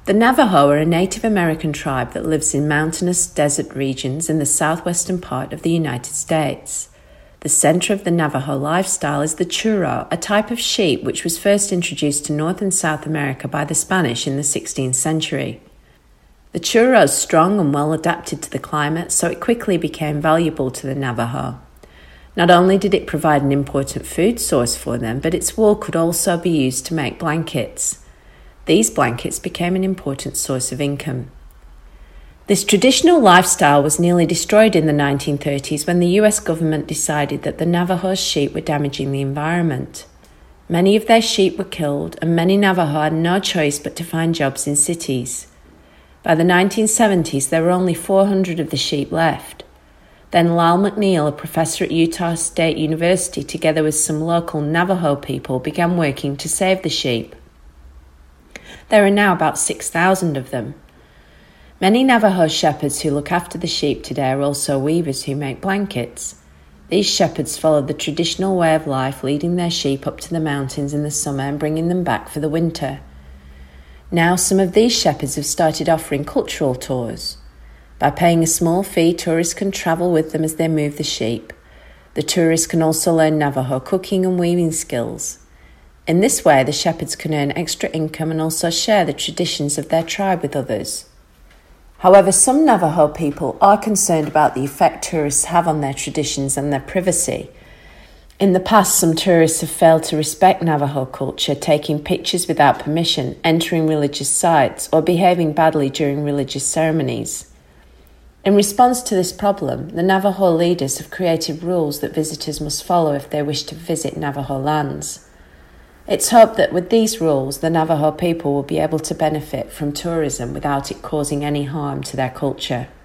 The Navajo are a Native American tribe that lives in mountainous desert regions in the southwestern part of the United States. The center of the Navajo lifestyle is the churro, a type of sheep which was first introduced to North and South America by the Spanish in the 16th century. The churro is strong and well adapted to the climate, so it quickly became valuable to the Navajo. Not only did it provide an important food source for them, but its wool could also be used to make blankets. These blankets became an important source of income. This traditional lifestyle was nearly destroyed in the 1930s when the US government decided that the Navajo's sheep were damaging the environment. Many of their sheep were killed, and many Navajo had no choice but to find jobs in cities. By the 1970s, there were only 400 of the sheep left. Then Lyle McNeil, a professor at Utah State University, together with some local Navajo people, began working to save the sheep. There are now about 6,000 of them. Many Navajo shepherds who look after the sheep today are also weavers who make blankets. These shepherds follow the traditional way of life, leading their sheep up to the mountains in the summer and bringing them back for the winter. Now some of these shepherds have started offering cultural tours. By paying a small fee, tourists can travel with them as they move the sheep. The tourists can also learn Navajo cooking and weaving skills. In this way, the shepherds can earn extra income and also share the traditions of their tribe with others. However, some Navajo people are concerned about the effect tourists have on their traditions and their privacy. In the past, some tourists have failed to respect Navajo culture, taking pictures without permission, entering religious sites, or behaving badly during religious ceremonies. In response to this problem, the Navajo leaders have created rules that visitors must follow if they wish to visit Navajo lands. It's hoped that with these rules, the Navajo people will be able to benefit from tourism without it causing any harm to their culture.